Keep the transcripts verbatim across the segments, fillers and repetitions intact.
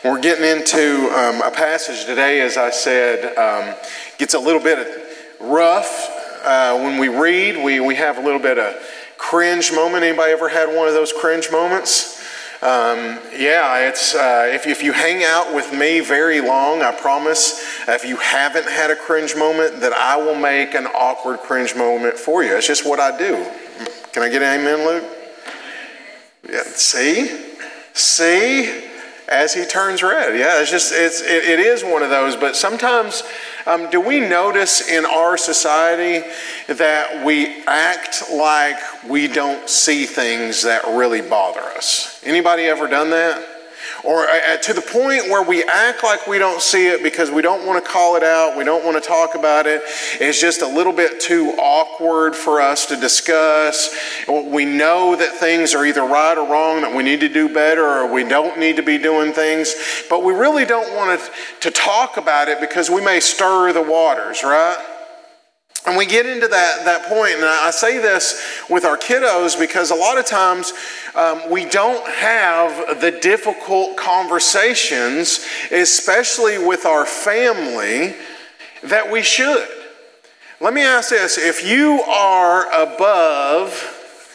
We're getting into um, a passage today, as I said, um, gets a little bit rough. Uh, when we read, we, we have a little bit of cringe moment. Anybody ever had one of those cringe moments? Um, yeah, it's uh, if, if you hang out with me very long, I promise, if you haven't had a cringe moment, that I will make an awkward cringe moment for you. It's just what I do. Can I get an amen, Luke? Yeah, see? See? As he turns red. Yeah, it's just, it's, it, it is one of those. But sometimes, um, do we notice in our society that we act like we don't see things that really bother us? Anybody ever done that? Or uh, to the point where we act like we don't see it because we don't want to call it out, we don't want to talk about it. It's just a little bit too awkward for us to discuss. We know that things are either right or wrong, that we need to do better or we don't need to be doing things. But we really don't want to, to talk about it because we may stir the waters, right? And we get into that, that point, and I say this with our kiddos because a lot of times um, we don't have the difficult conversations, especially with our family, that we should. Let me ask this. If you are above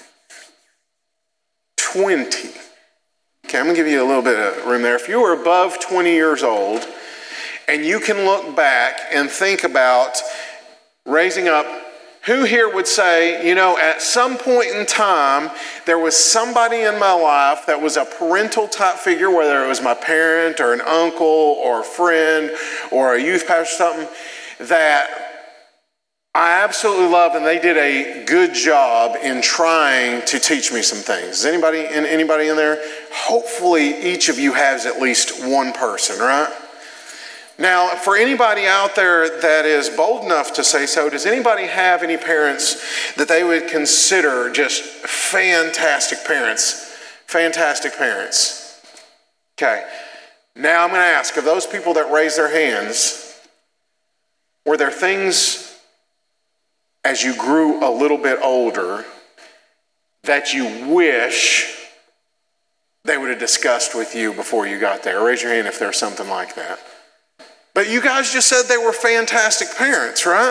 twenty, okay, I'm going to give you a little bit of room there. If you are above twenty years old, and you can look back and think about raising up, who here would say, you know, at some point in time, there was somebody in my life that was a parental type figure, whether it was my parent or an uncle or a friend or a youth pastor or something, that I absolutely love, and they did a good job in trying to teach me some things. Is anybody in, anybody in there? Hopefully each of you has at least one person, right? Now, for anybody out there that is bold enough to say so, does anybody have any parents that they would consider just fantastic parents? Fantastic parents. Okay. Now I'm going to ask, of those people that raise their hands, were there things as you grew a little bit older that you wish they would have discussed with you before you got there? Raise your hand if there's something like that. But you guys just said they were fantastic parents, right?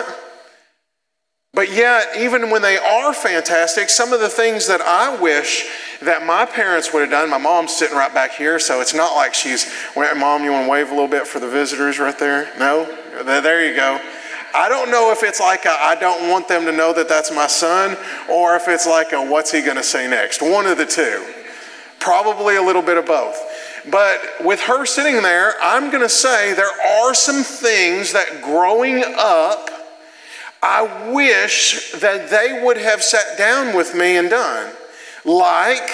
But yet, even when they are fantastic, some of the things that I wish that my parents would have done, my mom's sitting right back here, so it's not like she's, Mom, you want to wave a little bit for the visitors right there? No? There you go. I don't know if it's like a, I don't want them to know that that's my son, or if it's like a, what's he going to say next? One of the two. Probably a little bit of both. But with her sitting there, I'm going to say there are some things that growing up, I wish that they would have sat down with me and done. Like,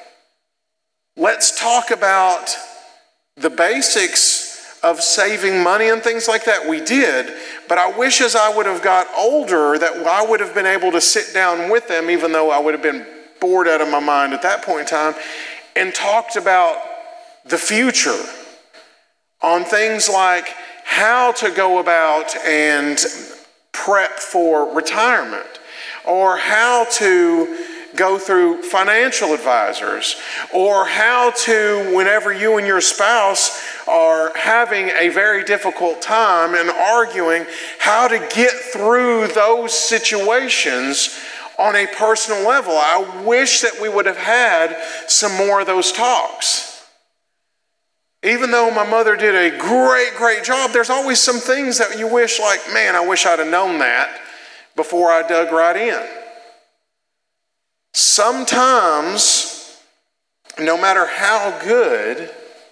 let's talk about the basics of saving money and things like that. We did, but I wish as I would have got older that I would have been able to sit down with them, even though I would have been bored out of my mind at that point in time, and talked about the future, on things like how to go about and prep for retirement, or how to go through financial advisors, or how to, whenever you and your spouse are having a very difficult time and arguing, how to get through those situations on a personal level. I wish that we would have had some more of those talks. Even though my mother did a great, great job, there's always some things that you wish, like, man, I wish I'd have known that before I dug right in. Sometimes, no matter how good,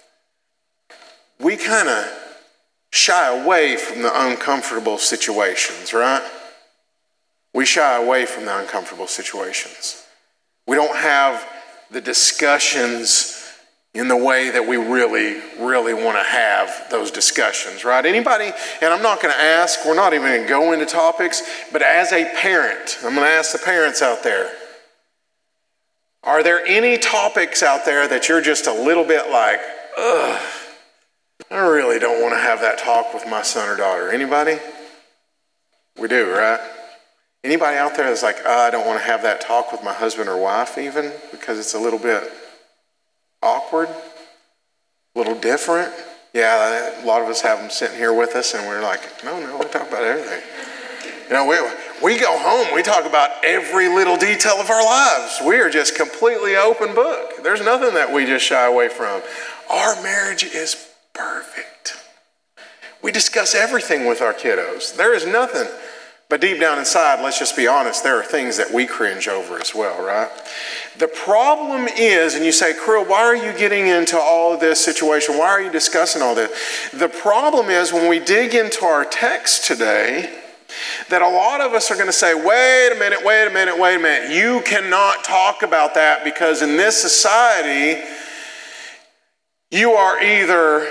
we kind of shy away from the uncomfortable situations, right? We shy away from the uncomfortable situations. We don't have the discussions in the way that we really, really want to have those discussions, right? Anybody, and I'm not going to ask, we're not even going to go into topics, but as a parent, I'm going to ask the parents out there, are there any topics out there that you're just a little bit like, ugh, I really don't want to have that talk with my son or daughter? Anybody? We do, right? Anybody out there that's like, oh, I don't want to have that talk with my husband or wife even because it's a little bit awkward? A little different? Yeah, a lot of us have them sitting here with us, and we're like, no, no, we talk about everything. You know, we, we go home, we talk about every little detail of our lives. We are just completely open book. There's nothing that we just shy away from. Our marriage is perfect. We discuss everything with our kiddos. There is nothing. But deep down inside, let's just be honest, there are things that we cringe over as well, right? The problem is, and you say, Krill, why are you getting into all of this situation? Why are you discussing all this? The problem is when we dig into our text today, that a lot of us are going to say, wait a minute, wait a minute, wait a minute. You cannot talk about that because in this society, you are either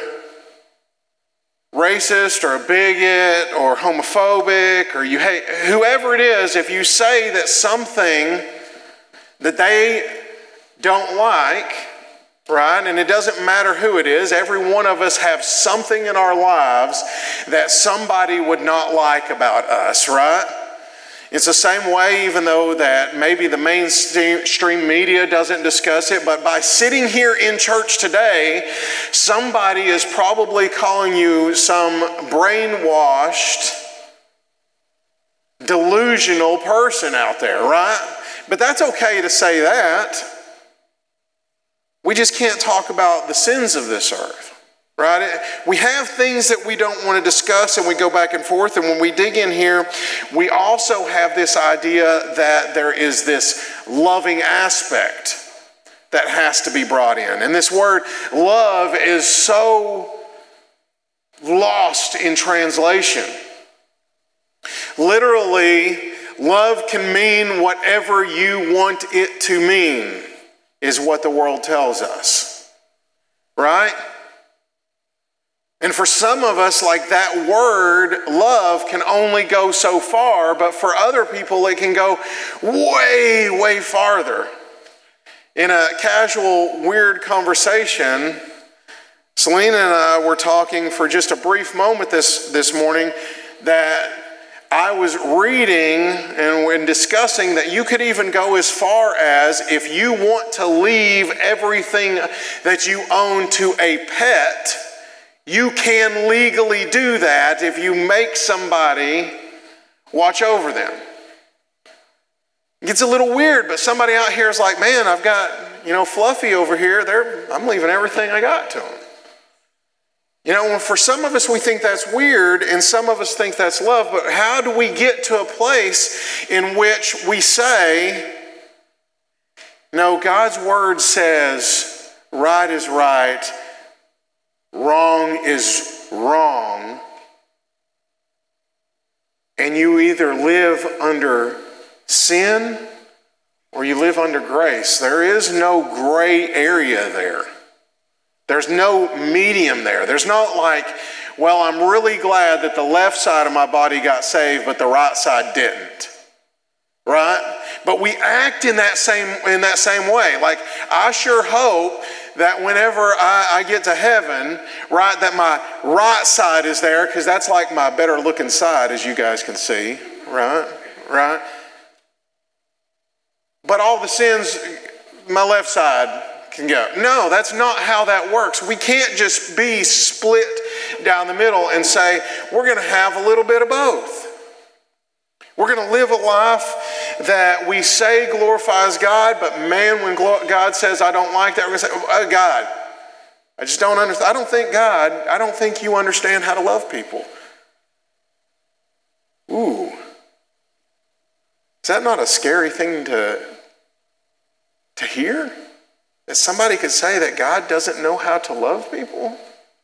racist or a bigot or homophobic or you hate whoever it is. If you say that something that they don't like, right, and it doesn't matter who it is, every one of us have something in our lives that somebody would not like about us, right? It's the same way, even though that maybe the mainstream media doesn't discuss it, but by sitting here in church today, somebody is probably calling you some brainwashed, delusional person out there, right? But that's okay to say that. We just can't talk about the sins of this earth. Right? We have things that we don't want to discuss and we go back and forth. And when we dig in here, we also have this idea that there is this loving aspect that has to be brought in. And this word love is so lost in translation. Literally, love can mean whatever you want it to mean, is what the world tells us. Right? And for some of us, like that word, love, can only go so far, but for other people, it can go way, way farther. In a casual, weird conversation, Selena and I were talking for just a brief moment this, this morning that I was reading and when discussing that you could even go as far as if you want to leave everything that you own to a pet, you can legally do that if you make somebody watch over them. It gets a little weird, but somebody out here is like, man, I've got, you know, Fluffy over here. They're, I'm leaving everything I got to him. You know, for some of us, we think that's weird, and some of us think that's love, but how do we get to a place in which we say, no, God's word says right is right, wrong is wrong, and you either live under sin or you live under grace. There is no gray area there. There's no medium there. There's not like, well, I'm really glad that the left side of my body got saved, but the right side didn't. Right? But we act in that same in that same way. Like, I sure hope that whenever I, I get to heaven, right, that my right side is there, because that's like my better looking side, as you guys can see, right, right. But all the sins, my left side can go. No, that's not how that works. We can't just be split down the middle and say, we're going to have a little bit of both. We're going to live a life that we say glorifies God, but man, when God says, I don't like that, we're going to say, oh, God, I just don't understand. I don't think God, I don't think you understand how to love people. Ooh. Is that not a scary thing to, to hear? That somebody could say that God doesn't know how to love people?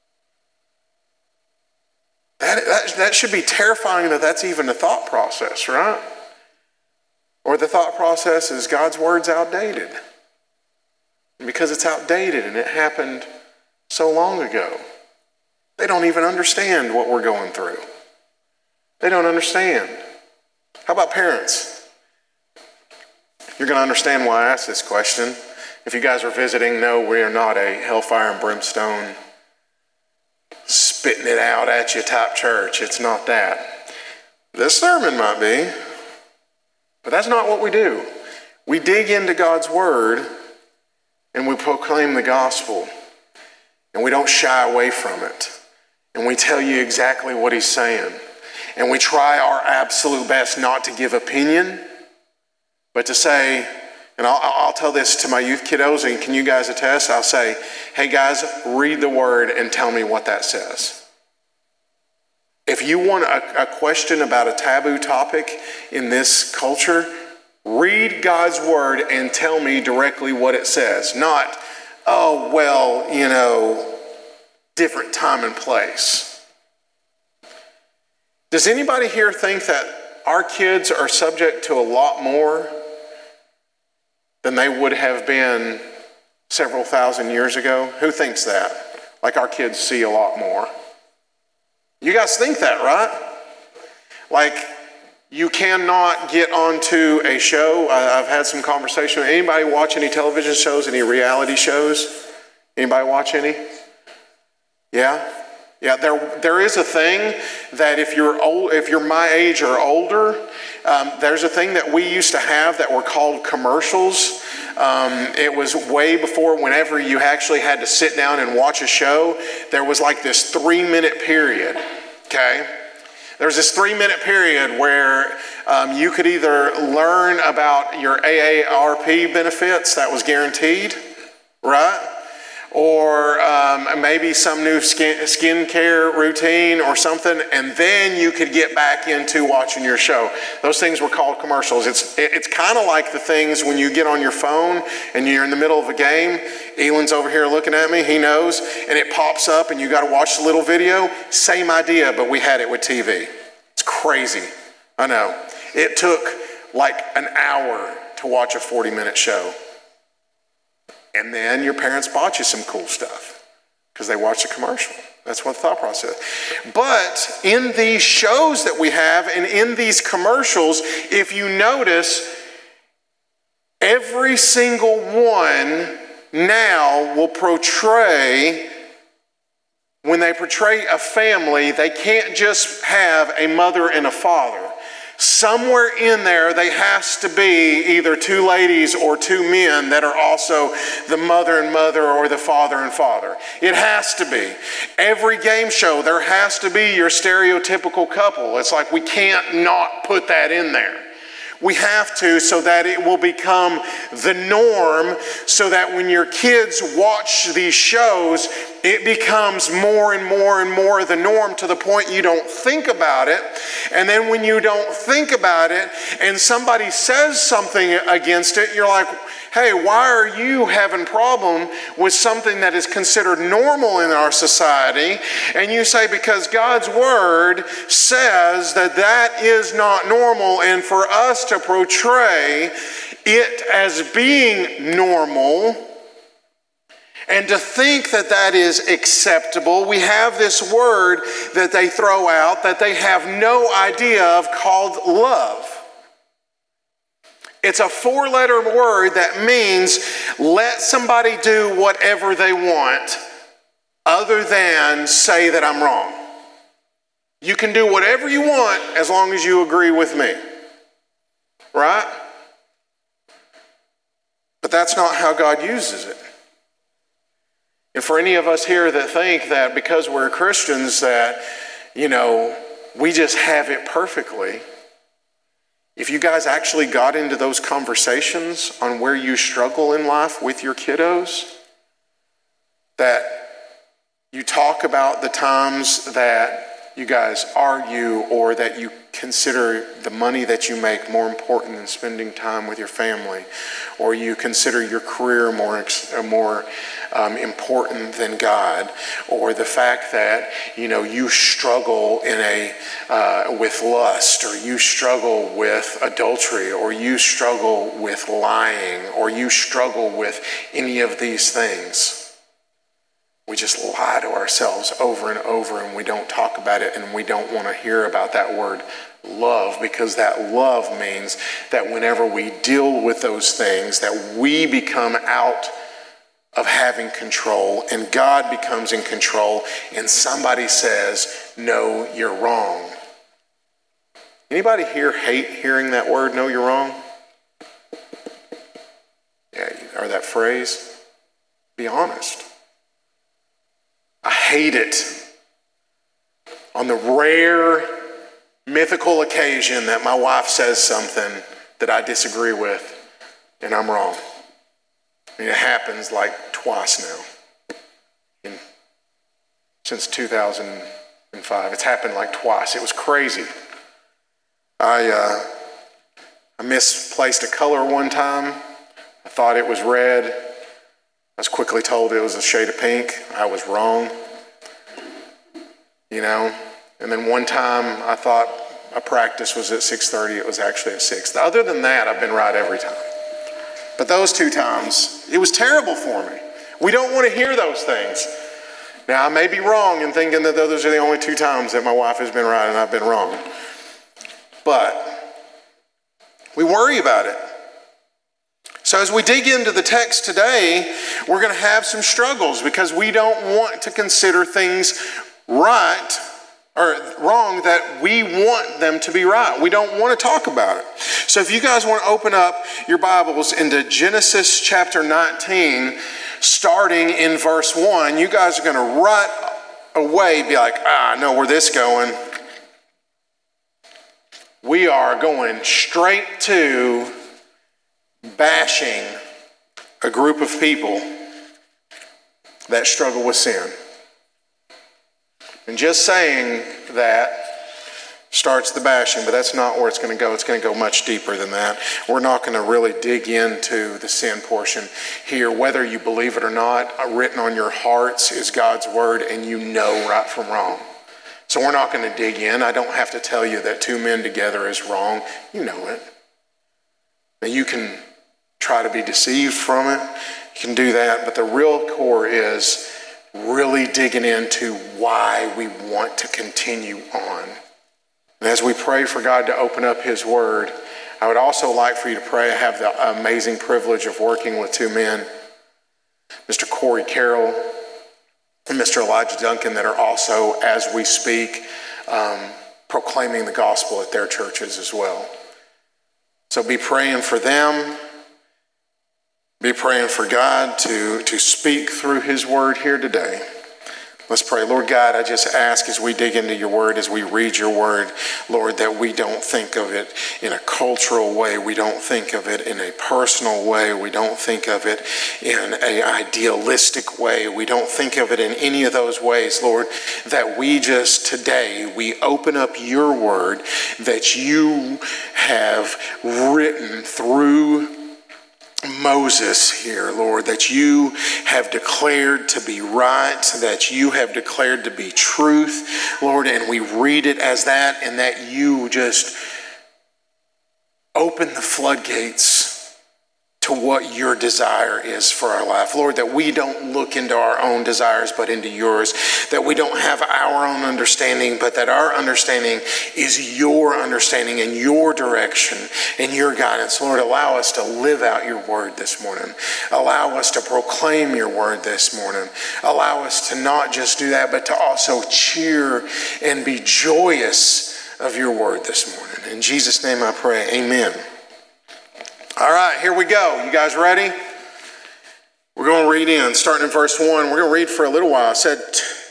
That, that, that should be terrifying that that's even a thought process, right? Or the thought process is God's word's outdated. And because it's outdated and it happened so long ago, they don't even understand what we're going through. They don't understand. How about parents? You're going to understand why I asked this question. If you guys are visiting, no, we are not a hellfire and brimstone spitting it out at you type church. It's not that. This sermon might be, but that's not what we do. We dig into God's word and we proclaim the gospel. and we don't shy away from it. And we tell you exactly what he's saying. And we try our absolute best not to give opinion, but to say, and I'll, I'll tell this to my youth kiddos, and can you guys attest? I'll say, hey guys, read the word and tell me what that says. If you want a, a question about a taboo topic in this culture, read God's word and tell me directly what it says. Not, oh, well, you know, different time and place. Does anybody here think that our kids are subject to a lot more than they would have been several thousand years ago? Who thinks that? Like our kids see a lot more. You guys think that, right? Like you cannot get onto a show. I've had some conversation. Anybody watch any television shows, any reality shows? Anybody watch any? Yeah? Yeah, there there is a thing that if you're old, if you're my age or older, um, there's a thing that we used to have that were called commercials. Um, it was way before whenever you actually had to sit down and watch a show, there was like this three minute period, okay? There was this three minute period where um, you could either learn about your A A R P benefits, that was guaranteed, right? Or um, maybe some new skin skincare routine or something, and then you could get back into watching your show. Those things were called commercials. It's it's kind of like the things when you get on your phone and you're in the middle of a game. Elon's over here looking at me, he knows, and it pops up and you got to watch the little video. Same idea, but we had it with T V. It's crazy. I know. It took like an hour to watch a forty minute show. And then your parents bought you some cool stuff because they watched a commercial. That's what the thought process is. But in these shows that we have and in these commercials, if you notice, every single one now will portray, when they portray a family, they can't just have a mother and a father. Somewhere in there, they has to be either two ladies or two men that are also the mother and mother or the father and father. It has to be. Every game show, there has to be your stereotypical couple. It's like we can't not put that in there. We have to, so that it will become the norm, so that when your kids watch these shows, it becomes more and more and more the norm to the point you don't think about it. And then when you don't think about it and somebody says something against it, you're like, hey, why are you having a problem with something that is considered normal in our society? And you say, because God's word says that that is not normal, and for us to portray it as being normal and to think that that is acceptable, we have this word that they throw out that they have no idea of called love. It's a four-letter word that means let somebody do whatever they want other than say that I'm wrong. You can do whatever you want as long as you agree with me. Right? But that's not how God uses it. And for any of us here that think that because we're Christians that, you know, we just have it perfectly, if you guys actually got into those conversations on where you struggle in life with your kiddos, that you talk about the times that you guys argue or that you consider the money that you make more important than spending time with your family, or you consider your career more more um, important than God, or the fact that you know you struggle in a uh, with lust, or you struggle with adultery, or you struggle with lying, or you struggle with any of these things. We just lie to ourselves over and over, and we don't talk about it, and we don't want to hear about that word love, because that love means that whenever we deal with those things, that we become out of having control and God becomes in control, and somebody says, no, you're wrong. Anybody here hate hearing that word, no, you're wrong? Yeah, or that phrase? Be honest. I hate it. On the rare mythical occasion that my wife says something that I disagree with and I'm wrong. I mean, it happens like twice now. In, since two thousand five. It's happened like twice. It was crazy. I, uh, I misplaced a color one time. I thought it was red. I was quickly told it was a shade of pink. I was wrong. You know? And then one time I thought a practice was at six thirty. It was actually at six. Other than that, I've been right every time. But those two times, it was terrible for me. We don't want to hear those things. Now, I may be wrong in thinking that those are the only two times that my wife has been right and I've been wrong. But we worry about it. So as we dig into the text today, we're going to have some struggles because we don't want to consider things right or wrong that we want them to be right. We don't want to talk about it. So if you guys want to open up your Bibles into Genesis chapter nineteen, starting in verse one, you guys are going to right away be like, ah, I know where this is going. We are going straight to bashing a group of people that struggle with sin. And just saying that starts the bashing, but that's not where it's going to go. It's going to go much deeper than that. We're not going to really dig into the sin portion here. Whether you believe it or not, written on your hearts is God's word, and you know right from wrong. So we're not going to dig in. I don't have to tell you that two men together is wrong. You know it. Now you can try to be deceived from it. You can do that, but the real core is really digging into why we want to continue on. And as we pray for God to open up his word, I would also like for you to pray. I have the amazing privilege of working with two men, Mister Corey Carroll and Mister Elijah Duncan, that are also, as we speak, um, proclaiming the gospel at their churches as well. So be praying for them. Be praying for God to, to speak through his word here today. Let's pray. Lord God, I just ask as we dig into your word, as we read your word, Lord, that we don't think of it in a cultural way. We don't think of it in a personal way. We don't think of it in an idealistic way. We don't think of it in any of those ways, Lord, that we just today, we open up your word that you have written through Moses here, Lord, that you have declared to be right, that you have declared to be truth, Lord, and we read it as that, and that you just open the floodgates to what your desire is for our life. Lord, that we don't look into our own desires, but into yours, that we don't have our own understanding, but that our understanding is your understanding and your direction and your guidance. Lord, allow us to live out your word this morning. Allow us to proclaim your word this morning. Allow us to not just do that, but to also cheer and be joyous of your word this morning. In Jesus' name I pray, amen. All right, here we go. You guys ready? We're going to read in, starting in verse one. We're going to read for a little while. It said,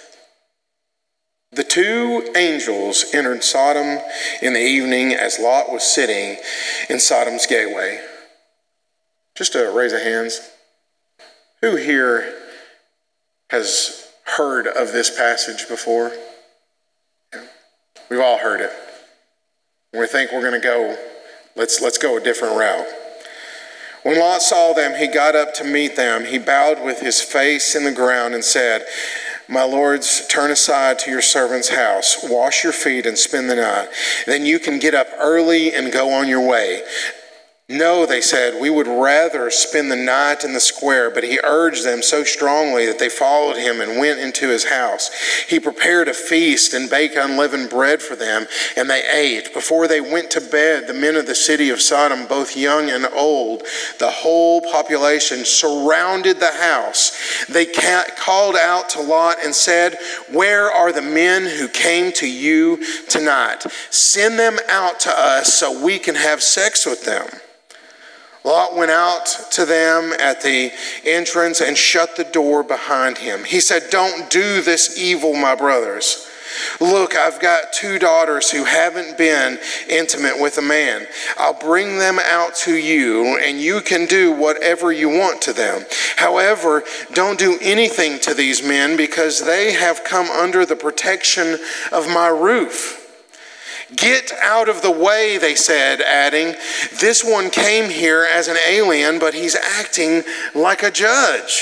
the two angels entered Sodom in the evening as Lot was sitting in Sodom's gateway. Just a raise of hands. Who here has heard of this passage before? Yeah. We've all heard it. We think we're going to go, let's, let's go a different route. When Lot saw them, he got up to meet them. He bowed with his face in the ground and said, my lords, turn aside to your servant's house. Wash your feet and spend the night. Then you can get up early and go on your way. No, they said, we would rather spend the night in the square. But he urged them so strongly that they followed him and went into his house. He prepared a feast and baked unleavened bread for them, and they ate. Before they went to bed, the men of the city of Sodom, both young and old, the whole population surrounded the house. They called out to Lot and said, where are the men who came to you tonight? Send them out to us so we can have sex with them. Lot went out to them at the entrance and shut the door behind him. He said, "Don't do this evil, my brothers. Look, I've got two daughters who haven't been intimate with a man. I'll bring them out to you, and you can do whatever you want to them. However, don't do anything to these men, because they have come under the protection of my roof." "Get out of the way," they said, adding, "This one came here as an alien, but he's acting like a judge.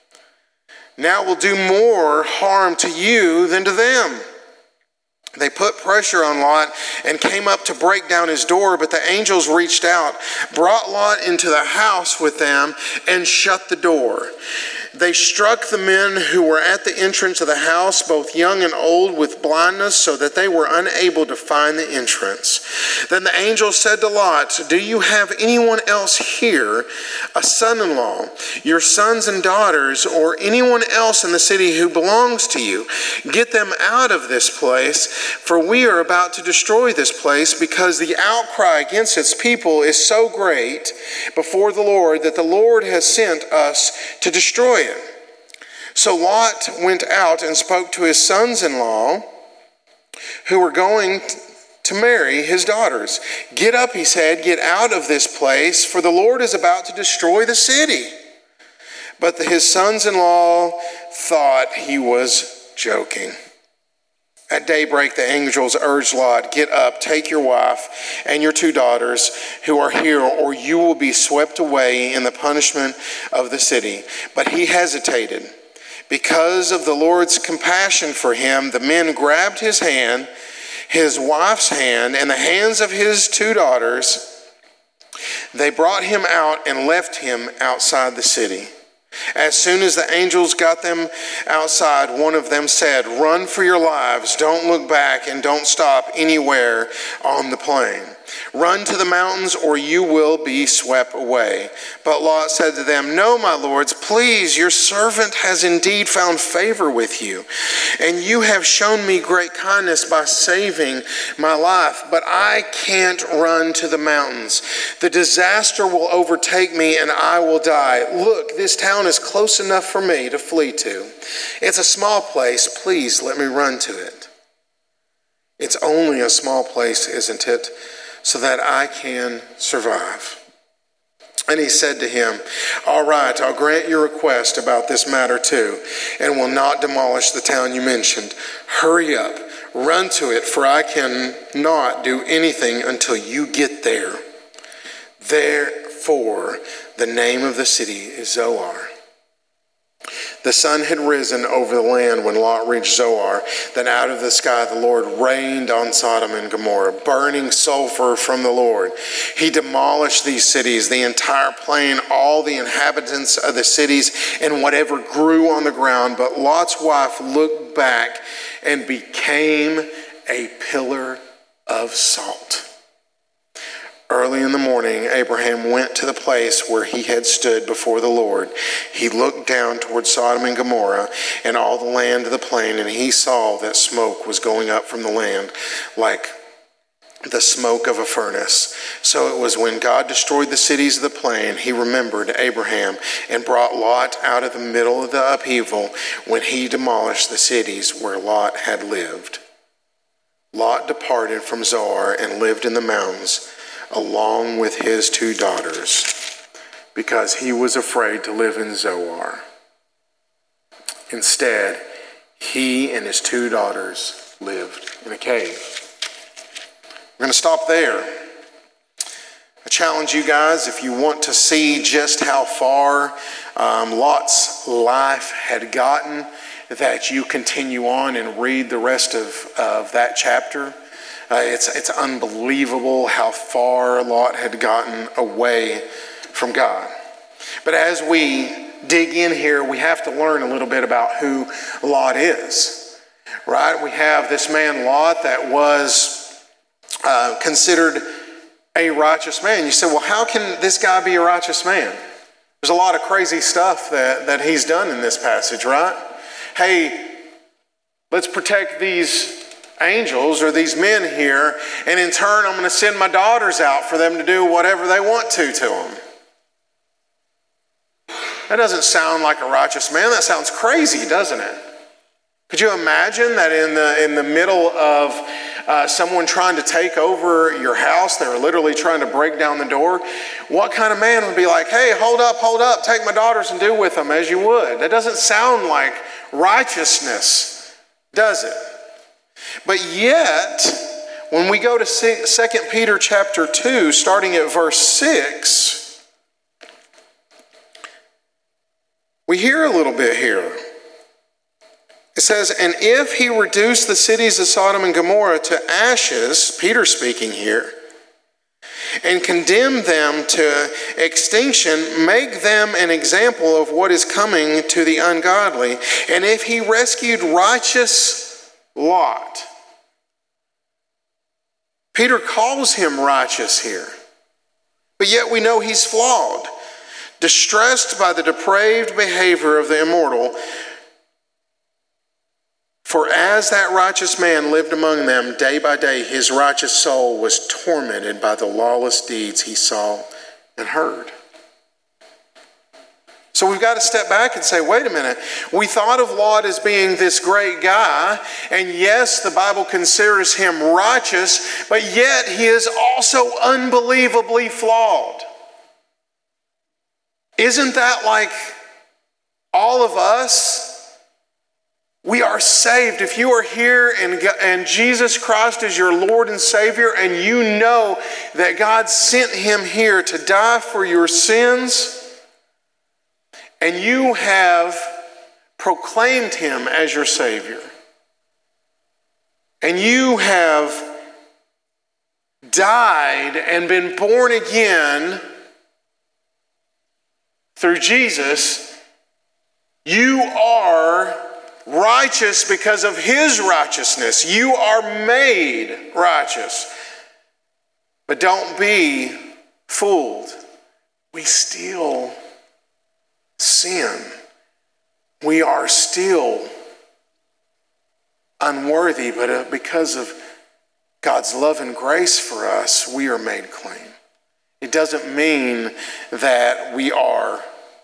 Now we'll do more harm to you than to them." They put pressure on Lot and came up to break down his door, but the angels reached out, brought Lot into the house with them, and shut the door. They struck the men who were at the entrance of the house, both young and old, with blindness, so that they were unable to find the entrance. Then the angel said to Lot, "Do you have anyone else here, a son-in-law, your sons and daughters, or anyone else in the city who belongs to you? Get them out of this place, for we are about to destroy this place, because the outcry against its people is so great before the Lord that the Lord has sent us to destroy it." So Lot went out and spoke to his sons-in-law who were going to marry his daughters. "Get up," he said, "get out of this place, for the Lord is about to destroy the city." But his sons-in-law thought he was joking. At daybreak, the angels urged Lot, "Get up, take your wife and your two daughters who are here, or you will be swept away in the punishment of the city." But he hesitated. Because of the Lord's compassion for him, the men grabbed his hand, his wife's hand, and the hands of his two daughters. They brought him out and left him outside the city. As soon as the angels got them outside, one of them said, "Run for your lives. Don't look back and don't stop anywhere on the plain. Run to the mountains, or you will be swept away." But Lot said to them, "No, my lords, please, your servant has indeed found favor with you, and you have shown me great kindness by saving my life. But I can't run to the mountains. The disaster will overtake me, and I will die. Look, this town is close enough for me to flee to. It's a small place. Please let me run to it." "It's only a small place, isn't it? So that I can survive." And he said to him, "All right, I'll grant your request about this matter too, and will not demolish the town you mentioned. Hurry up, run to it, for I cannot do anything until you get there." Therefore, the name of the city is Zoar. The sun had risen over the land when Lot reached Zoar. Then out of the sky the Lord rained on Sodom and Gomorrah, burning sulfur from the Lord. He demolished these cities, the entire plain, all the inhabitants of the cities, and whatever grew on the ground. But Lot's wife looked back and became a pillar of salt. Early in the morning, Abraham went to the place where he had stood before the Lord. He looked down toward Sodom and Gomorrah and all the land of the plain, and he saw that smoke was going up from the land like the smoke of a furnace. So it was when God destroyed the cities of the plain, he remembered Abraham and brought Lot out of the middle of the upheaval when he demolished the cities where Lot had lived. Lot departed from Zoar and lived in the mountains, along with his two daughters, because he was afraid to live in Zoar. Instead, he and his two daughters lived in a cave. We're going to stop there. I challenge you guys, if you want to see just how far um, Lot's life had gotten, that you continue on and read the rest of, of that chapter. Uh, it's, it's unbelievable how far Lot had gotten away from God. But as we dig in here, we have to learn a little bit about who Lot is, right? We have this man Lot that was uh, considered a righteous man. You say, well, how can this guy be a righteous man? There's a lot of crazy stuff that, that he's done in this passage, right? Hey, let's protect these angels or these men here, and in turn I'm going to send my daughters out for them to do whatever they want to to them. That doesn't sound like a righteous man. That sounds crazy, doesn't it? Could you imagine that in the in the middle of uh, someone trying to take over your house, they were literally trying to break down the door? What kind of man would be like, hey, hold up, hold up, take my daughters and do with them as you would? That doesn't sound like righteousness, does it? But yet, when we go to Second Peter chapter two, starting at verse six, we hear a little bit here. It says, and if he reduced the cities of Sodom and Gomorrah to ashes, Peter speaking here, and condemned them to extinction, make them an example of what is coming to the ungodly. And if he rescued righteous Lot, Peter calls him righteous here, but yet we know he's flawed, distressed by the depraved behavior of the immortal. For as that righteous man lived among them day by day, his righteous soul was tormented by the lawless deeds he saw and heard. So we've got to step back and say, wait a minute. We thought of Lot as being this great guy, and yes, the Bible considers him righteous, but yet he is also unbelievably flawed. Isn't that like all of us? We are saved. If you are here and, and Jesus Christ is your Lord and Savior, and you know that God sent him here to die for your sins, and you have proclaimed him as your Savior, and you have died and been born again through Jesus, you are righteous because of his righteousness. You are made righteous. But don't be fooled. We still sin. We are still unworthy, but because of God's love and grace for us, we are made clean. It doesn't mean that we are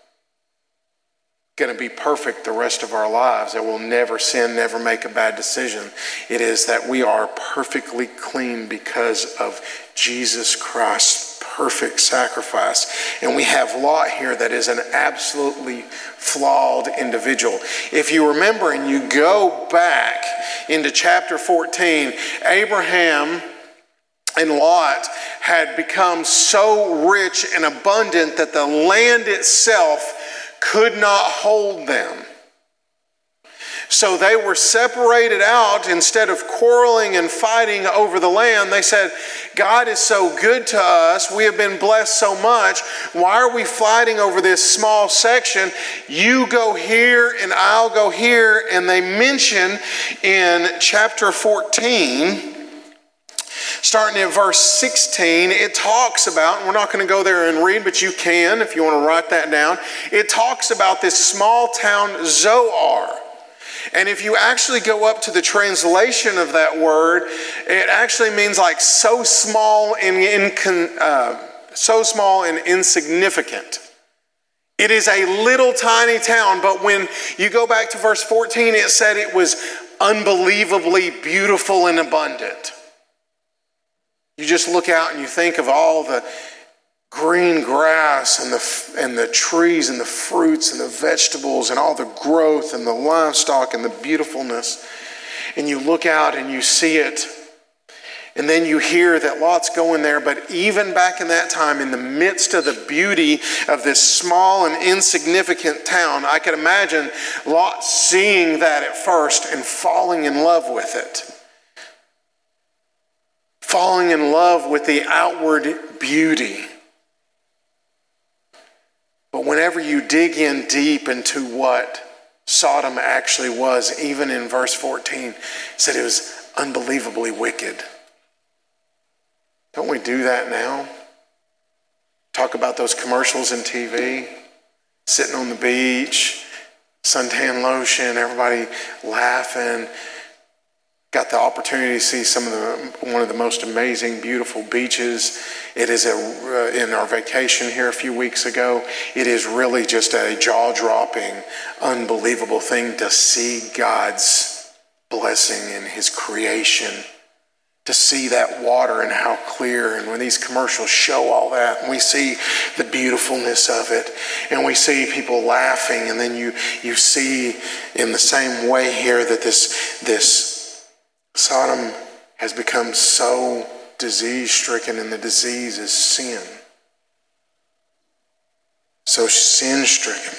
going to be perfect the rest of our lives, that we'll never sin, never make a bad decision. It is that we are perfectly clean because of Jesus Christ's perfect sacrifice. And we have Lot here that is an absolutely flawed individual. If you remember and you go back into chapter fourteen, Abraham and Lot had become so rich and abundant that the land itself could not hold them. So they were separated out. Instead of quarreling and fighting over the land, they said, God is so good to us. We have been blessed so much. Why are we fighting over this small section? You go here and I'll go here. And they mention in chapter fourteen, starting at verse sixteen, it talks about, and we're not going to go there and read, but you can if you want to write that down. It talks about this small town Zoar. And if you actually go up to the translation of that word, it actually means like so small and in, uh, so small and insignificant. It is a little tiny town, but when you go back to verse fourteen, it said it was unbelievably beautiful and abundant. You just look out and you think of all the green grass and the and the trees and the fruits and the vegetables and all the growth and the livestock and the beautifulness. And you look out and you see it. And then you hear that Lot's going there. But even back in that time, in the midst of the beauty of this small and insignificant town, I could imagine Lot seeing that at first and falling in love with it. Falling in love with the outward beauty. But whenever you dig in deep into what Sodom actually was, even in verse fourteen, it said it was unbelievably wicked. Don't we do that now? Talk about those commercials in T V, sitting on the beach, suntan lotion, everybody laughing. Got the opportunity to see some of the one of the most amazing, beautiful beaches. It is a uh, in our vacation here a few weeks ago. It is really just a jaw-dropping, unbelievable thing to see God's blessing in His creation. To see that water and how clear, and when these commercials show all that, and we see the beautifulness of it, and we see people laughing, and then you you see in the same way here that this this Sodom has become so disease-stricken, and the disease is sin. So sin-stricken.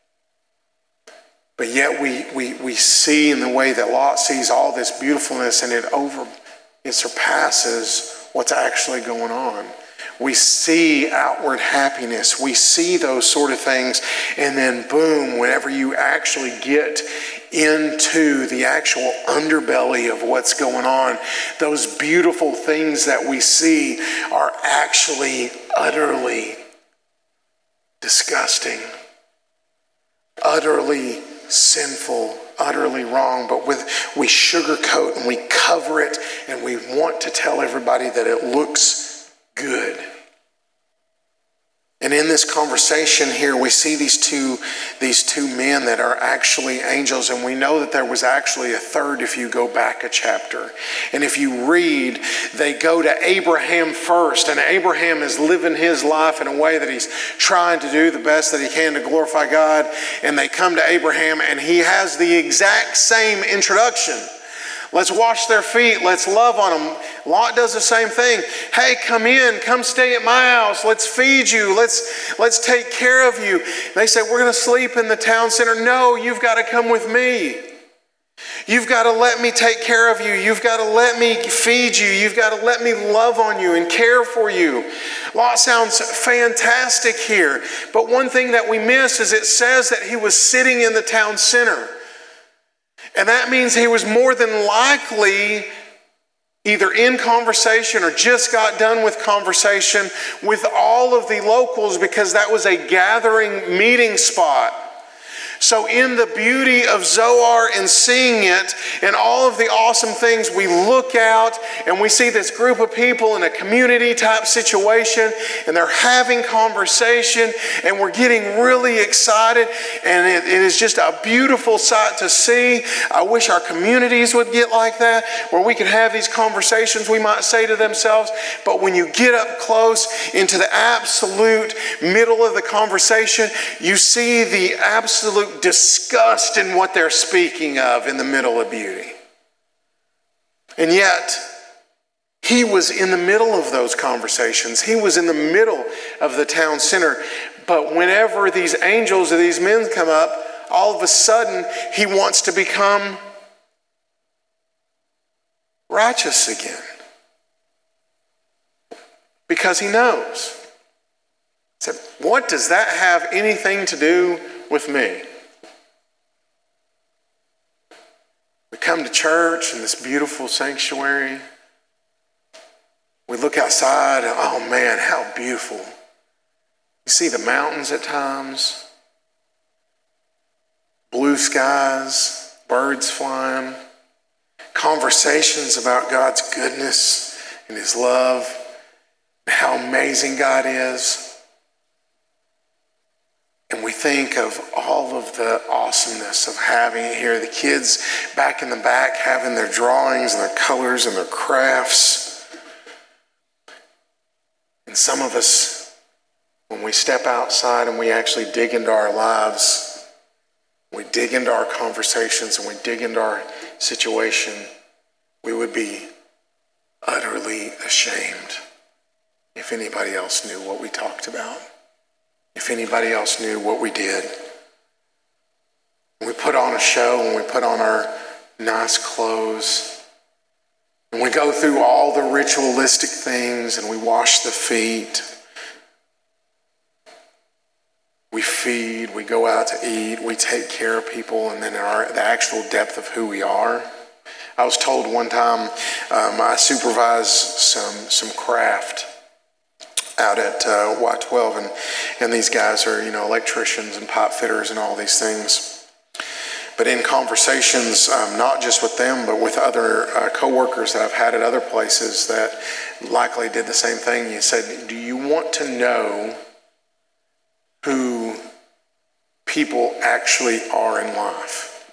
But yet we we we see in the way that Lot sees all this beautifulness, and it over It surpasses what's actually going on. We see outward happiness. We see those sort of things. And then boom, whenever you actually get into the actual underbelly of what's going on, those beautiful things that we see are actually utterly disgusting, utterly sinful, utterly wrong, but with we sugarcoat and we cover it, and we want to tell everybody that it looks good. And in this conversation here, we see these two, these two men that are actually angels, and we know that there was actually a third if you go back a chapter. And if you read, they go to Abraham first, and Abraham is living his life in a way that he's trying to do the best that he can to glorify God, and they come to Abraham, and he has the exact same introduction. Let's wash their feet. Let's love on them. Lot does the same thing. Hey, come in. Come stay at my house. Let's feed you. Let's, let's take care of you. They say, we're going to sleep in the town center. No, you've got to come with me. You've got to let me take care of you. You've got to let me feed you. You've got to let me love on you and care for you. Lot sounds fantastic here. But one thing that we miss is it says that he was sitting in the town center. And that means he was more than likely either in conversation or just got done with conversation with all of the locals, because that was a gathering meeting spot. So in the beauty of Zoar and seeing it and all of the awesome things, we look out and we see this group of people in a community type situation, and they're having conversation, and we're getting really excited, and it, it is just a beautiful sight to see. I wish our communities would get like that, where we could have these conversations we might say to themselves, but when you get up close into the absolute middle of the conversation, you see the absolute disgust in what they're speaking of in the middle of beauty. And yet, he was in the middle of those conversations. He was in the middle of the town center. But whenever these angels or these men come up, all of a sudden, he wants to become righteous again. Because he knows. He said, what does that have anything to do with me? We come to church in this beautiful sanctuary. We look outside and, oh man, how beautiful. You see the mountains at times, blue skies, birds flying, conversations about God's goodness and His love, and how amazing God is. And we think of all of the awesomeness of having it here. The kids back in the back having their drawings and their colors and their crafts. And some of us, when we step outside and we actually dig into our lives, we dig into our conversations and we dig into our situation, we would be utterly ashamed if anybody else knew what we talked about. If anybody else knew what we did. We put on a show and we put on our nice clothes. And we go through all the ritualistic things and we wash the feet. We feed, we go out to eat, we take care of people, and then our, the actual depth of who we are. I was told one time um, I supervise some, some craft out at uh, Y twelve, and, and these guys are, you know, electricians and pipe fitters and all these things. But in conversations, um, not just with them, but with other uh, coworkers that I've had at other places that likely did the same thing, you said, do you want to know who people actually are in life?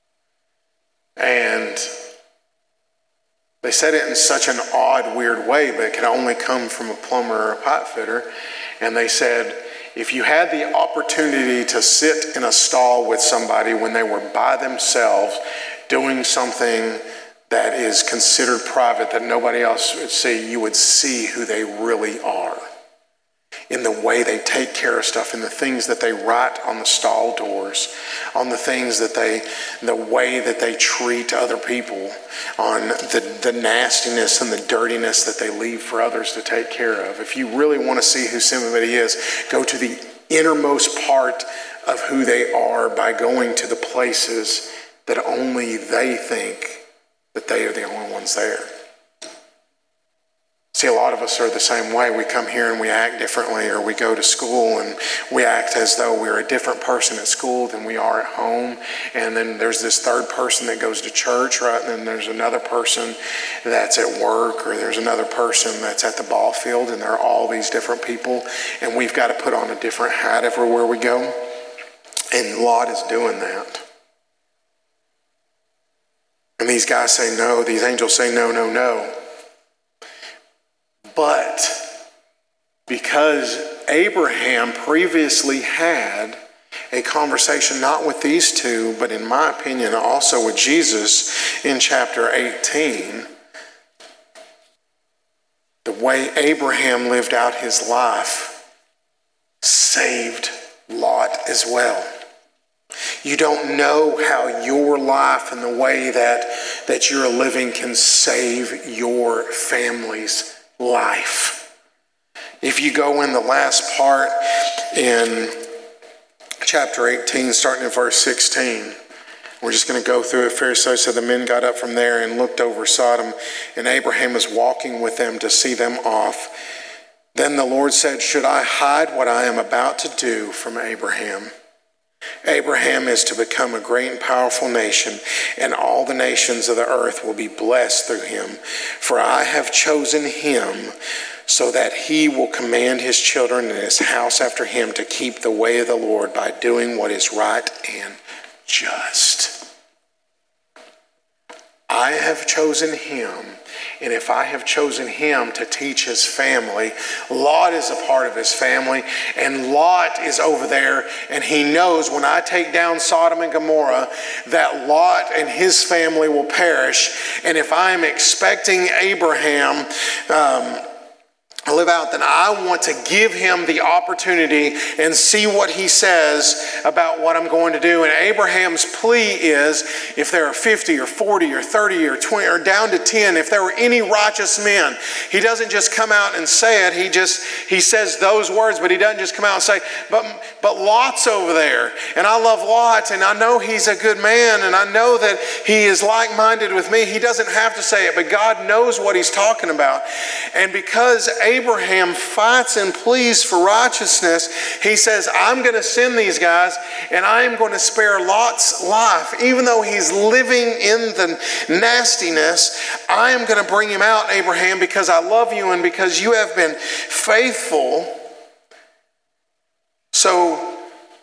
And they said it in such an odd, weird way, but it could only come from a plumber or a pipe fitter. And they said, if you had the opportunity to sit in a stall with somebody when they were by themselves doing something that is considered private that nobody else would see, you would see who they really are in the way they take care of stuff, in the things that they write on the stall doors, on the things that they, the way that they treat other people, on the, the nastiness and the dirtiness that they leave for others to take care of. If you really want to see who somebody is, go to the innermost part of who they are by going to the places that only they think that they are the only ones there. See, a lot of us are the same way. We come here and we act differently, or we go to school and we act as though we're a different person at school than we are at home. And then there's this third person that goes to church, right? And then there's another person that's at work, or there's another person that's at the ball field, and there are all these different people. And we've got to put on a different hat everywhere we go. And Lot is doing that. And these guys say no. These angels say no, no, no. But because Abraham previously had a conversation not with these two, but in my opinion also with Jesus in chapter eighteen, the way Abraham lived out his life saved Lot as well. You don't know how your life and the way that, that you're living can save your family's life. If you go in the last part in chapter eighteen, starting in verse sixteen, we're just going to go through it fairly slow. So the men got up from there and looked over Sodom, and Abraham was walking with them to see them off. Then the Lord said, should I hide what I am about to do from Abraham? Abraham is to become a great and powerful nation, and all the nations of the earth will be blessed through him. For I have chosen him so that he will command his children and his house after him to keep the way of the Lord by doing what is right and just. I have chosen him. And if I have chosen him to teach his family, Lot is a part of his family, and Lot is over there, and he knows when I take down Sodom and Gomorrah that Lot and his family will perish. And if I am expecting Abraham um, live out, then I want to give him the opportunity and see what he says about what I'm going to do. And Abraham's plea is, if there are fifty or forty or thirty or twenty or down to ten, if there were any righteous men, he doesn't just come out and say it. He just, he says those words, but he doesn't just come out and say, but, but Lot's over there. And I love Lot, and I know he's a good man, and I know that he is like-minded with me. He doesn't have to say it, but God knows what he's talking about. And because Abraham fights and pleads for righteousness, he says, I'm going to send these guys, and I am going to spare Lot's life. Even though he's living in the nastiness, I am going to bring him out, Abraham, because I love you and because you have been faithful. So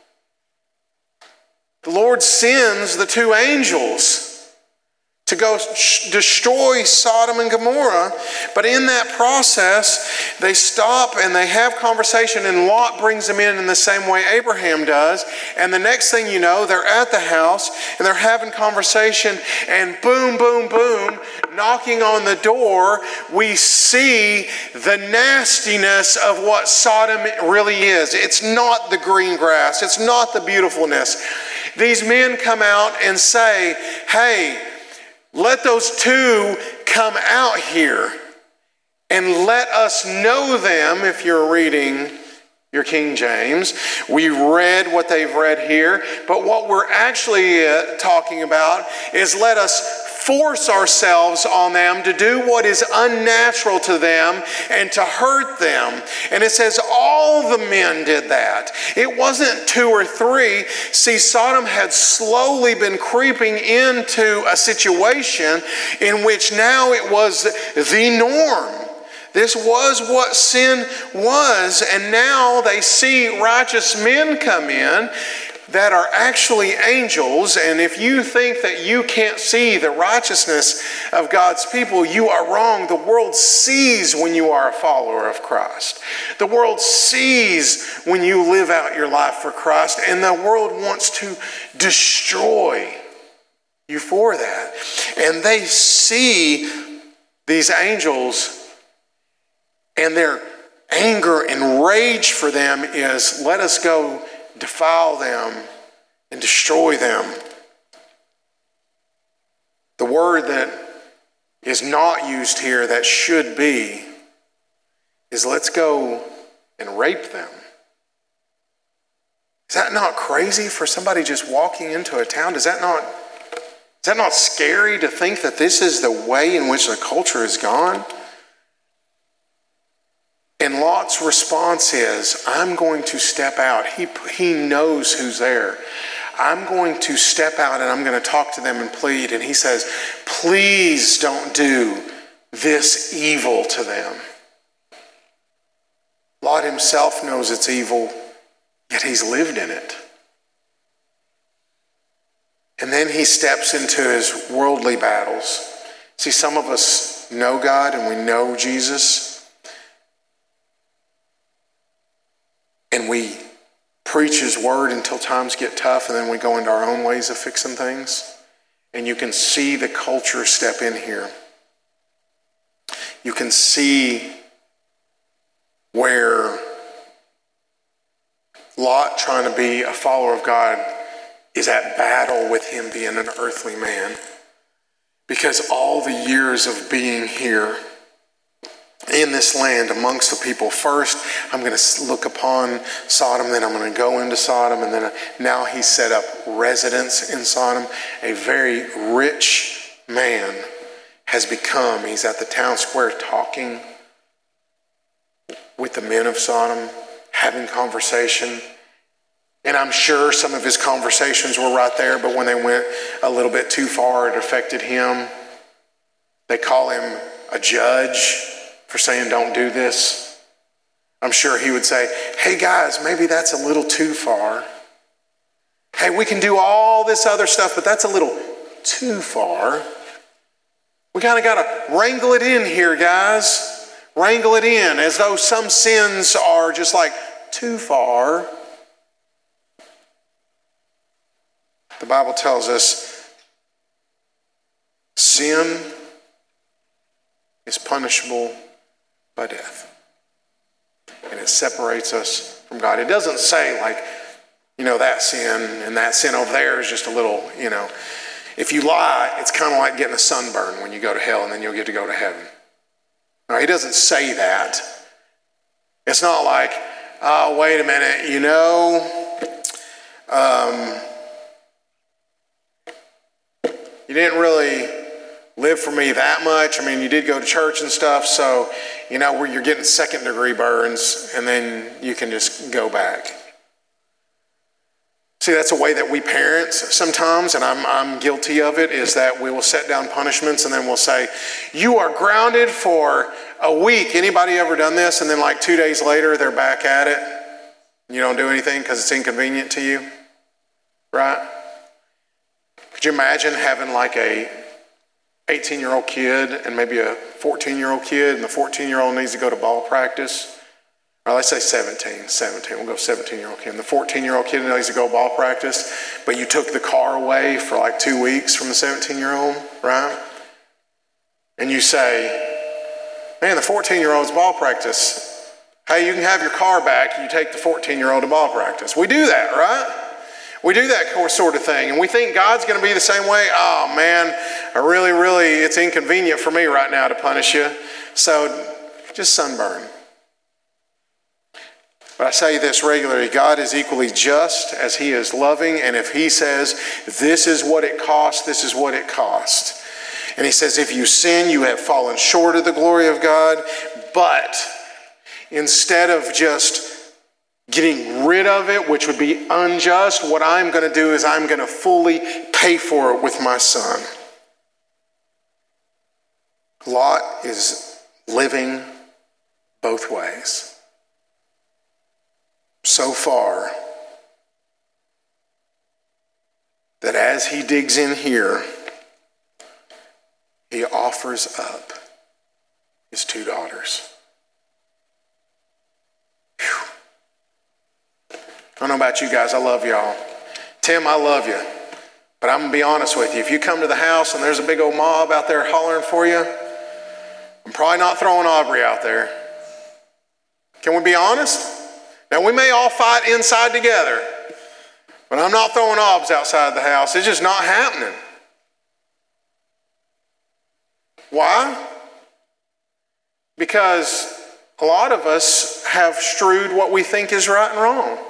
the Lord sends the two angels to go destroy Sodom and Gomorrah. But in that process, they stop and they have conversation, and Lot brings them in in the same way Abraham does. And the next thing you know, they're at the house and they're having conversation, and boom, boom, boom, knocking on the door, we see the nastiness of what Sodom really is. It's not the green grass. It's not the beautifulness. These men come out and say, hey, let those two come out here and let us know them. If you're reading your King James, we read what they've read here, but what we're actually uh, talking about is let us force ourselves on them to do what is unnatural to them and to hurt them. And it says all the men did that. It wasn't two or three. See, Sodom had slowly been creeping into a situation in which now it was the norm. This was what sin was, and now they see righteous men come in that are actually angels. And if you think that you can't see the righteousness of God's people, you are wrong. The world sees when you are a follower of Christ. The world sees when you live out your life for Christ, and the world wants to destroy you for that. And they see these angels, and their anger and rage for them is, let us go defile them and destroy them. The word that is not used here that should be is let's go and rape them. Is that not crazy for somebody just walking into a town? Does that not, is that not scary to think that this is the way in which the culture has gone? And Lot's response is, I'm going to step out. He, he knows who's there. I'm going to step out and I'm going to talk to them and plead. And he says, please don't do this evil to them. Lot himself knows it's evil, yet he's lived in it. And then he steps into his worldly battles. See, some of us know God and we know Jesus, and we preach his word until times get tough, and then we go into our own ways of fixing things. And you can see the culture step in here. You can see where Lot, trying to be a follower of God, is at battle with him being an earthly man. Because all the years of being here in this land amongst the people, first I'm going to look upon Sodom, then I'm going to go into Sodom, and then now he's set up residence in Sodom. A very rich man has become, he's at the town square talking with the men of Sodom, having conversation. And I'm sure some of his conversations were right there, but when they went a little bit too far, it affected him. They call him a judge for saying, don't do this. I'm sure he would say, hey guys, maybe that's a little too far. Hey, we can do all this other stuff, but that's a little too far. We kind of got to wrangle it in here, guys. Wrangle it in, as though some sins are just like too far. The Bible tells us sin is punishable by death. And it separates us from God. It doesn't say like, you know, that sin and that sin over there is just a little, you know. If you lie, it's kind of like getting a sunburn when you go to hell and then you'll get to go to heaven. No, he doesn't say that. It's not like, oh, wait a minute, you know, um, you didn't really live for me that much. I mean, you did go to church and stuff, so, you know, where you're getting second degree burns, and then you can just go back. See, that's a way that we parents sometimes, and I'm, I'm guilty of it, is that we will set down punishments and then we'll say, you are grounded for a week. Anybody ever done this? And then like two days later, they're back at it. You don't do anything because it's inconvenient to you, right? Could you imagine having like a eighteen-year-old kid and maybe a fourteen-year-old kid, and the fourteen-year-old needs to go to ball practice? Or let's say seventeen, seventeen, we'll go seventeen-year-old kid. And the fourteen-year-old kid needs to go ball practice, but you took the car away for like two weeks from the seventeen-year-old, right? And you say, man, the fourteen-year-old's ball practice. Hey, you can have your car back, you take the fourteen-year-old to ball practice. We do that, right? We do that sort of thing, and we think God's going to be the same way. Oh, man, I really, really, it's inconvenient for me right now to punish you, so just sunburn. But I say this regularly, God is equally just as he is loving, and if he says, this is what it costs, this is what it costs. And he says, if you sin, you have fallen short of the glory of God. But instead of just getting rid of it, which would be unjust, what I'm going to do is I'm going to fully pay for it with my son. Lot is living both ways. So far, that as he digs in here, he offers up his two daughters. Whew. I don't know about you guys, I love y'all. Tim, I love you. But I'm going to be honest with you. If you come to the house and there's a big old mob out there hollering for you, I'm probably not throwing Aubrey out there. Can we be honest? Now, we may all fight inside together, but I'm not throwing obs outside the house. It's just not happening. Why? Because a lot of us have strewed what we think is right and wrong.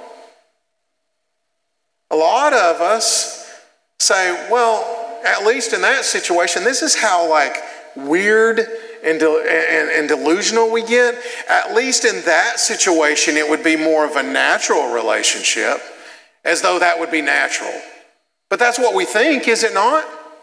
A lot of us say, well, at least in that situation, this is how like weird and, de- and, and delusional we get. At least in that situation, it would be more of a natural relationship, as though that would be natural. But that's what we think, is it not?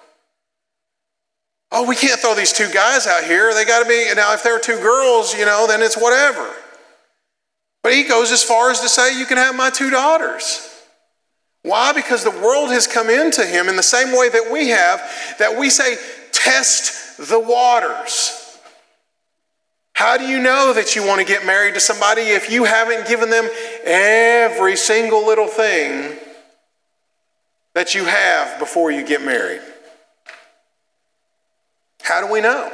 Oh, we can't throw these two guys out here. They got to be, now if they're two girls, you know, then it's whatever. But he goes as far as to say, you can have my two daughters. Why? Because the world has come into him in the same way that we have, that we say, test the waters. How do you know that you want to get married to somebody if you haven't given them every single little thing that you have before you get married? How do we know?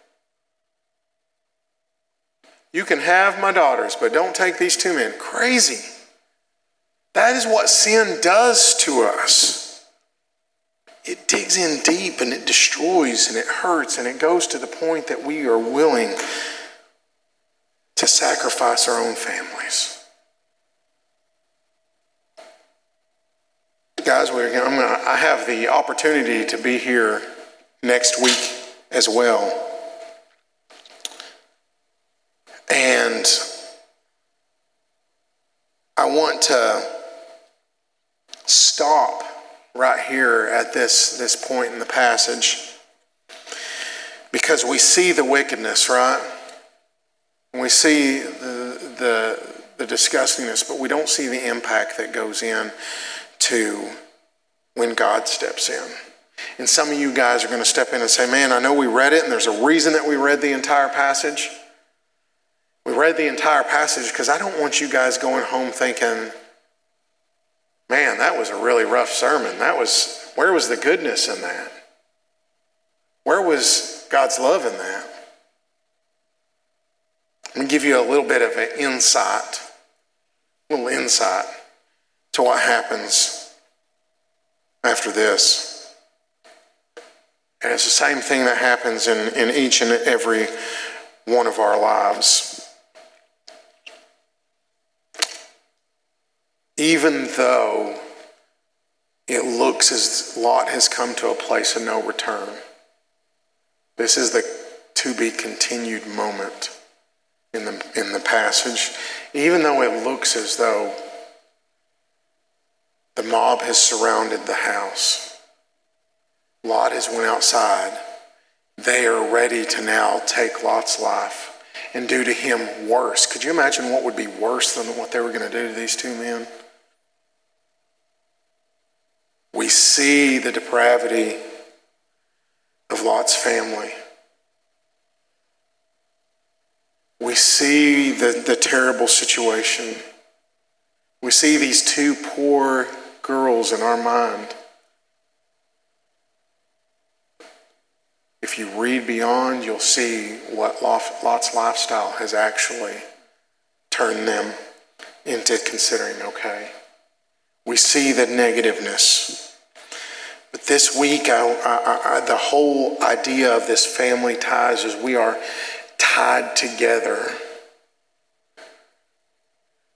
You can have my daughters, but don't take these two men. Crazy. That is what sin does to us. It digs in deep and it destroys and it hurts, and it goes to the point that we are willing to sacrifice our own families. Guys, we're, I'm gonna, I have the opportunity to be here next week as well. And I want to stop right here at this, this point in the passage, because we see the wickedness, right? We see the, the, the disgustingness, but we don't see the impact that goes in to when God steps in. And some of you guys are going to step in and say, man, I know we read it, and there's a reason that we read the entire passage. We read the entire passage because I don't want you guys going home thinking, man, that was a really rough sermon. That was, where was the goodness in that? Where was God's love in that? Let me give you a little bit of an insight, a little insight to what happens after this. And it's the same thing that happens in, in each and every one of our lives. Even though it looks as Lot has come to a place of no return, this is the to be continued moment in the in the passage. Even though it looks as though the mob has surrounded the house, Lot has went outside. They are ready to now take Lot's life and do to him worse. Could you imagine what would be worse than what they were going to do to these two men? We see the depravity of Lot's family. We see the, the terrible situation. We see these two poor girls in our mind. If you read beyond, you'll see what Lot's lifestyle has actually turned them into considering okay. We see the negativeness. But this week, I, I, I, the whole idea of this family ties is we are tied together.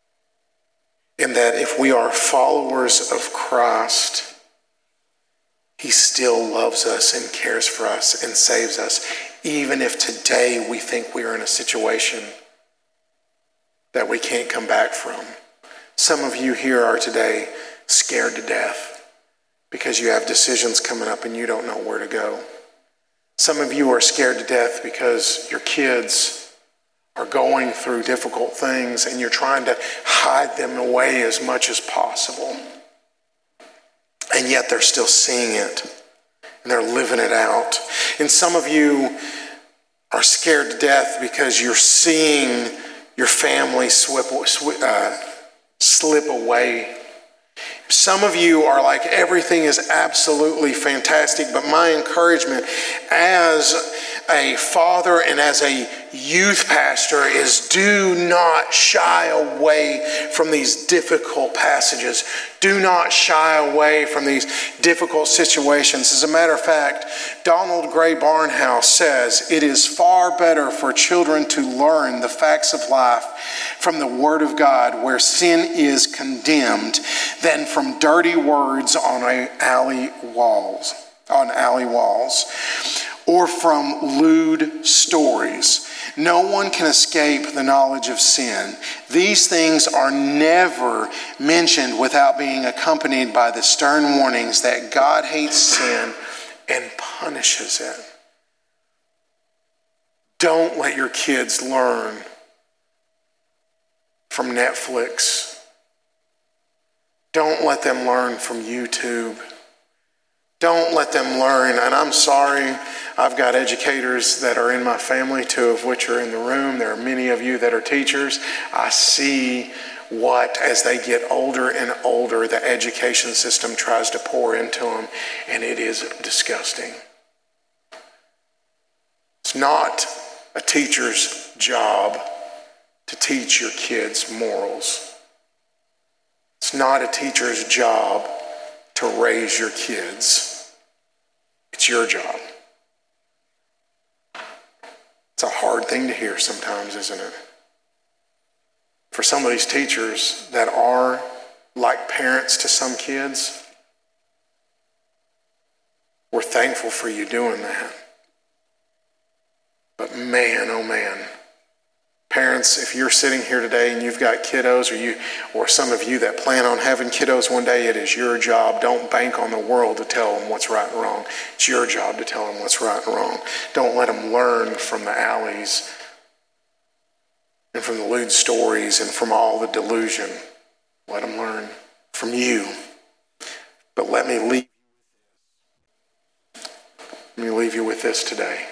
In that if we are followers of Christ, He still loves us and cares for us and saves us, even if today we think we are in a situation that we can't come back from. Some of you here are today scared to death because you have decisions coming up and you don't know where to go. Some of you are scared to death because your kids are going through difficult things and you're trying to hide them away as much as possible. And yet they're still seeing it and they're living it out. And some of you are scared to death because you're seeing your family slip, uh, slip away. Some of you are like, everything is absolutely fantastic, but my encouragement as a father and as a youth pastor is do not shy away from these difficult passages. Do not shy away from these difficult situations. As a matter of fact, Donald Gray Barnhouse says, it is far better for children to learn the facts of life from the Word of God where sin is condemned than from dirty words on a alley walls, on alley walls, or from lewd stories. No one can escape the knowledge of sin. These things are never mentioned without being accompanied by the stern warnings that God hates sin and punishes it. Don't let your kids learn from Netflix. Don't let them learn from YouTube. Don't let them learn, and I'm sorry, I've got educators that are in my family, two of which are in the room. There are many of you that are teachers. I see what, as they get older and older, the education system tries to pour into them, and it is disgusting. It's not a teacher's job to teach your kids morals. It's not a teacher's job to raise your kids. It's your job. It's a hard thing to hear sometimes, isn't it? For some of these teachers that are like parents to some kids, we're thankful for you doing that. But man, oh man, parents, if you're sitting here today and you've got kiddos, or you, or some of you that plan on having kiddos one day, it is your job. Don't bank on the world to tell them what's right and wrong. It's your job to tell them what's right and wrong. Don't let them learn from the alleys and from the lewd stories and from all the delusion. Let them learn from you. But let me leave, let me leave you with this today.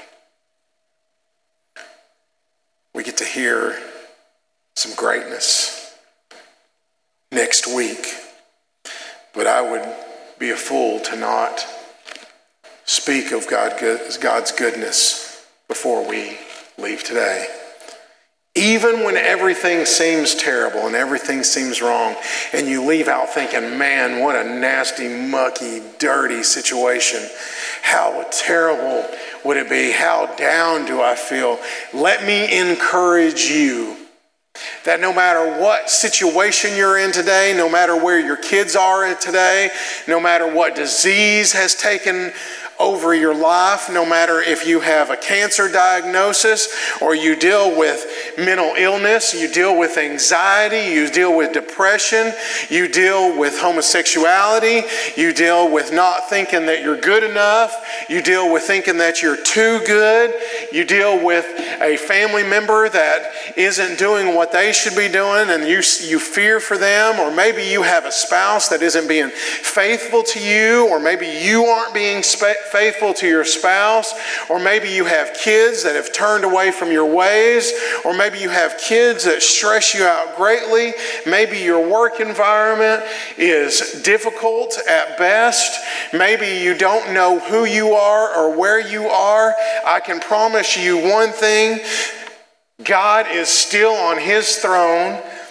We get to hear some greatness next week, but I would be a fool to not speak of God, God's goodness before we leave today. Even when everything seems terrible and everything seems wrong, and you leave out thinking, man, what a nasty, mucky, dirty situation. How terrible would it be? How down do I feel? Let me encourage you that no matter what situation you're in today, no matter where your kids are today, no matter what disease has taken over your life, no matter if you have a cancer diagnosis or you deal with mental illness, you deal with anxiety, you deal with depression, you deal with homosexuality, you deal with not thinking that you're good enough, you deal with thinking that you're too good, you deal with a family member that isn't doing what they should be doing and you, you fear for them, or maybe you have a spouse that isn't being faithful to you, or maybe you aren't being sp- faithful to your spouse, or maybe you have kids that have turned away from your ways, or maybe you have kids that stress you out greatly. Maybe your work environment is difficult at best. Maybe you don't know who you are or where you are. I can promise you one thing: God is still on his throne.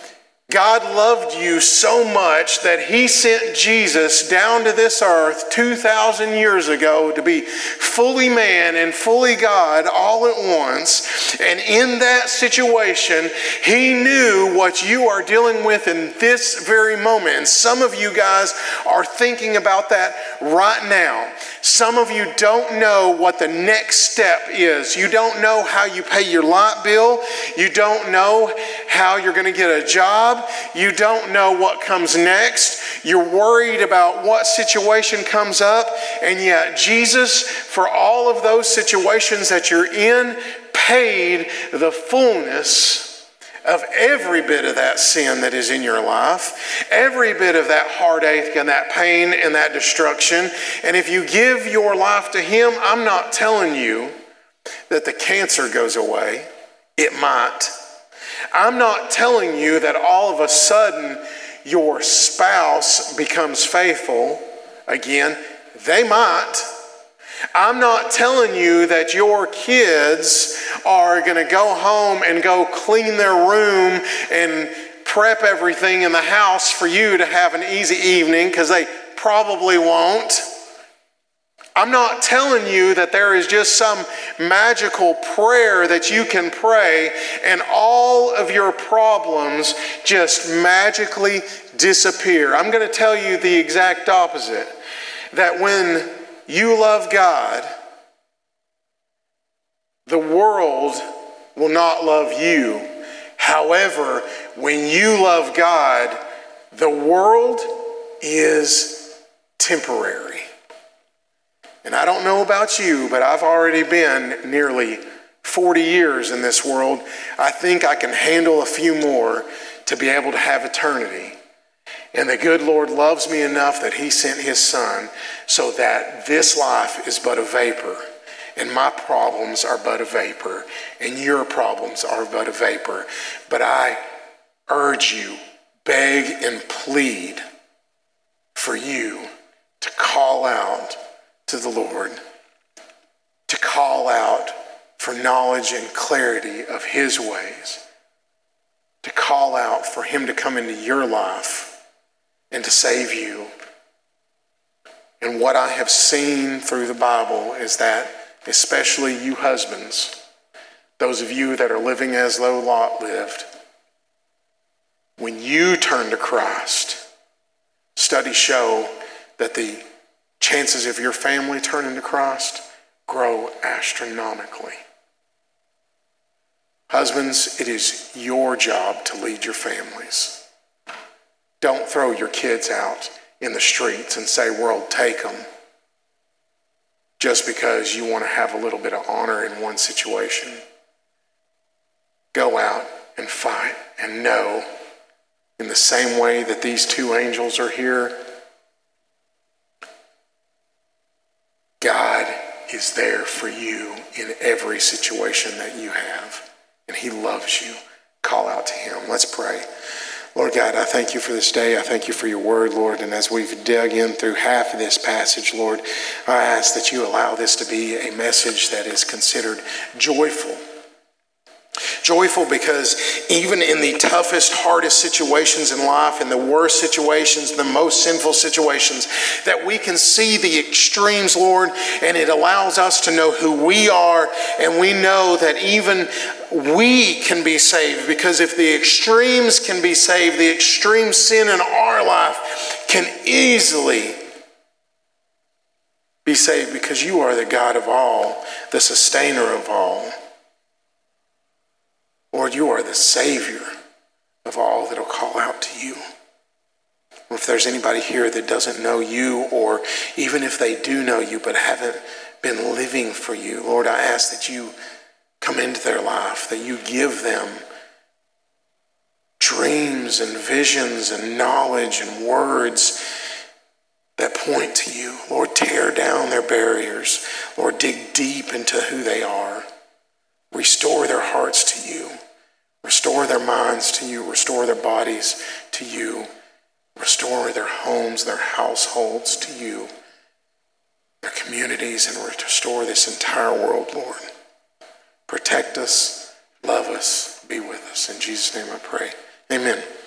God loved you so much that he sent Jesus down to this earth two thousand years ago to be fully man and fully God all at once. And in that situation, he knew what you are dealing with in this very moment. And some of you guys are thinking about that right now. Some of you don't know what the next step is. You don't know how you pay your light bill. You don't know how you're going to get a job. You don't know what comes next. You're worried about what situation comes up. And yet Jesus, for all of those situations that you're in, paid the fullness of every bit of that sin that is in your life, every bit of that heartache and that pain and that destruction. And if you give your life to him, I'm not telling you that the cancer goes away. It might. I'm not telling you that all of a sudden your spouse becomes faithful again. They might. I'm not telling you that your kids are going to go home and go clean their room and prep everything in the house for you to have an easy evening, because they probably won't. I'm not telling you that there is just some magical prayer that you can pray and all of your problems just magically disappear. I'm going to tell you the exact opposite. That when you love God, the world will not love you. However, when you love God, the world is temporary. And I don't know about you, but I've already been nearly forty years in this world. I think I can handle a few more to be able to have eternity. And the good Lord loves me enough that he sent his son so that this life is but a vapor. And my problems are but a vapor. And your problems are but a vapor. But I urge you, beg and plead for you to call out to the Lord, to call out for knowledge and clarity of his ways, to call out for him to come into your life and to save you. And what I have seen through the Bible is that, especially you husbands, those of you that are living as though Lot lived, when you turn to Christ, studies show that the chances of your family turning to Christ grow astronomically. Husbands, it is your job to lead your families. Don't throw your kids out in the streets and say, world, take them, just because you want to have a little bit of honor in one situation. Go out and fight and know, in the same way that these two angels are here, God is there for you in every situation that you have, and he loves you. Call out to him. Let's pray. Lord God, I thank you for this day. I thank you for your word, Lord. And as we've dug in through half of this passage, Lord, I ask that you allow this to be a message that is considered joyful. Joyful because even in the toughest, hardest situations in life, in the worst situations, the most sinful situations, that we can see the extremes, Lord, and it allows us to know who we are, and we know that even we can be saved, because if the extremes can be saved, the extreme sin in our life can easily be saved, because you are the God of all, the sustainer of all. Lord, you are the Savior of all that will call out to you. Or if there's anybody here that doesn't know you, or even if they do know you but haven't been living for you, Lord, I ask that you come into their life, that you give them dreams and visions and knowledge and words that point to you. Lord, tear down their barriers. Lord, dig deep into who they are. Restore their hearts to you. Restore their minds to you. Restore their bodies to you. Restore their homes, their households to you. Their communities, and restore this entire world, Lord. Protect us, love us, be with us. In Jesus' name I pray. Amen.